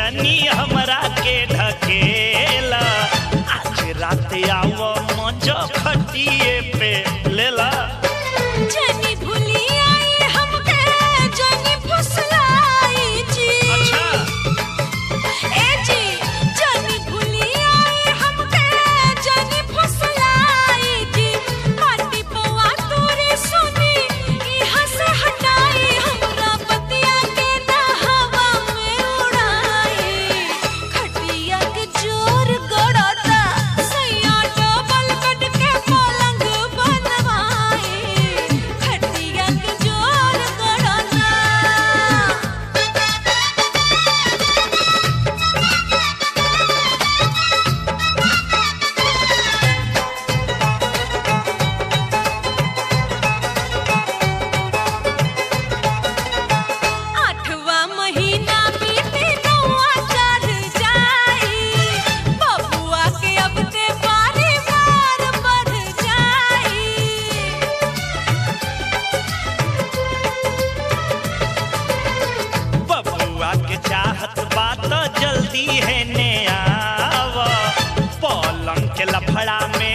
जनी हमरा के ढकेला आज रात आओ मजो खटिए पे लेला जनी भूली आई हमके जनी फुसलाई जी अच्छा ए जी जनी भूली आई हमके जनी फुसलाई जी पाटी पवा तोरे सुनी इहां से हटाई हमरा बतिया के ना हवा में उड़ाई खटिया के जोर गड़ता सैया डबल बेड के पलंग बनवाई खटिया के जोर गड़ता आठवां महीना बीते नौवां चढ़ जाई बबुआ के अब ते बारी बार बढ़ जाई बबुआ के चाहत बात जल्दी है ने आवा पलंग के लफड़ा में